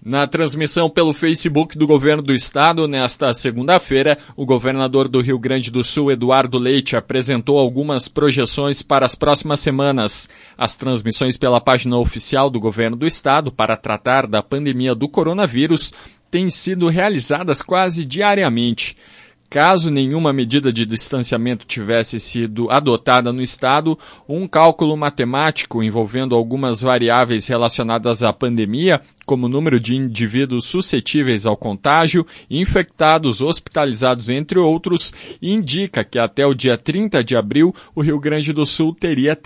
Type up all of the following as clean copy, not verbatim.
Na transmissão pelo Facebook do Governo do Estado, nesta segunda-feira, o governador do Rio Grande do Sul, Eduardo Leite, apresentou algumas projeções para as próximas semanas. As transmissões pela página oficial do Governo do Estado para tratar da pandemia do coronavírus têm sido realizadas quase diariamente. Caso nenhuma medida de distanciamento tivesse sido adotada no Estado, um cálculo matemático envolvendo algumas variáveis relacionadas à pandemia, como o número de indivíduos suscetíveis ao contágio, infectados, hospitalizados, entre outros, indica que até o dia 30 de abril o Rio Grande do Sul teria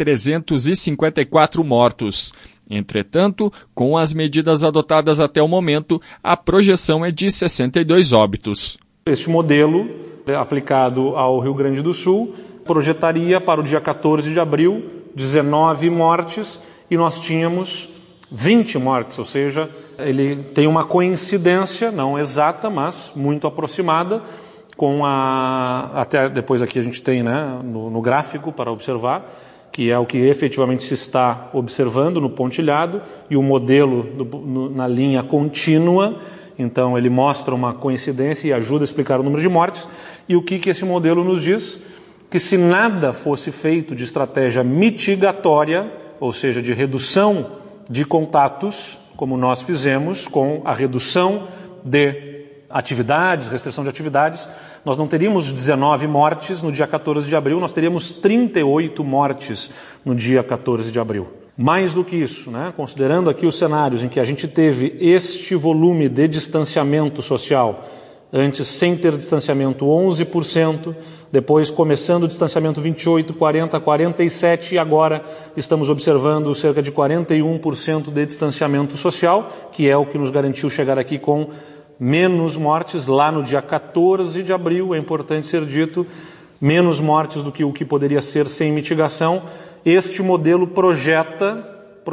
354 mortos. Entretanto, com as medidas adotadas até o momento, a projeção é de 62 óbitos. Este modelo, aplicado ao Rio Grande do Sul, projetaria para o dia 14 de abril 19 mortes e nós tínhamos 20 mortes, ou seja, ele tem uma coincidência, não exata, mas muito aproximada, com até depois aqui a gente tem, né, no gráfico para observar, que é o que efetivamente se está observando no pontilhado, e o modelo na linha contínua. Então, ele mostra uma coincidência e ajuda a explicar o número de mortes. E o que esse modelo nos diz? Que se nada fosse feito de estratégia mitigatória, ou seja, de redução de contatos, como nós fizemos com a redução de atividades, restrição de atividades, nós não teríamos 19 mortes no dia 14 de abril, nós teríamos 38 mortes no dia 14 de abril. Mais do que isso, né? Considerando aqui os cenários em que a gente teve este volume de distanciamento social, antes sem ter distanciamento 11%, depois começando o distanciamento 28%, 40%, 47% e agora estamos observando cerca de 41% de distanciamento social, que é o que nos garantiu chegar aqui com menos mortes lá no dia 14 de abril, é importante ser dito, menos mortes do que o que poderia ser sem mitigação. Este modelo projeta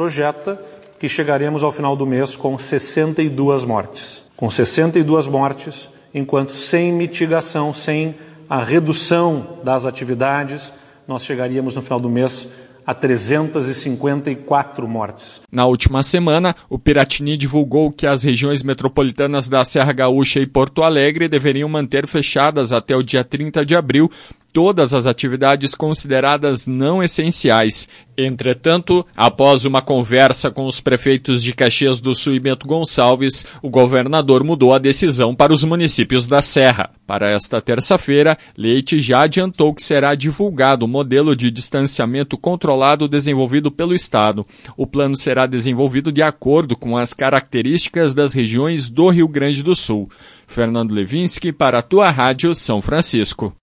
que chegaremos ao final do mês com 62 mortes. Com 62 mortes, enquanto sem mitigação, sem a redução das atividades, nós chegaríamos no final do mês a 354 mortes. Na última semana, o Piratini divulgou que as regiões metropolitanas da Serra Gaúcha e Porto Alegre deveriam manter fechadas até o dia 30 de abril todas as atividades consideradas não essenciais. Entretanto, após uma conversa com os prefeitos de Caxias do Sul e Bento Gonçalves, o governador mudou a decisão para os municípios da Serra. Para esta terça-feira, Leite já adiantou que será divulgado o modelo de distanciamento controlado desenvolvido pelo Estado. O plano será desenvolvido de acordo com as características das regiões do Rio Grande do Sul. Fernando Levinsky para a Tua Rádio São Francisco.